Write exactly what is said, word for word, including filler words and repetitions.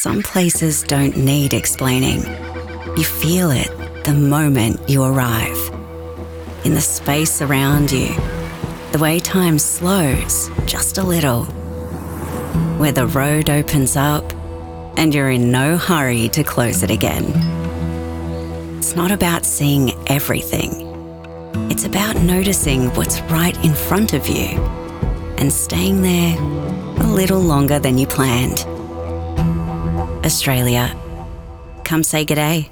Some places don't need explaining. You feel it the moment you arrive. In the space around you, the way time slows just a little. Where the road opens up and you're in no hurry to close it again. It's not about seeing everything. It's about noticing what's right in front of you and staying there a little longer than you planned. Australia, come say g'day.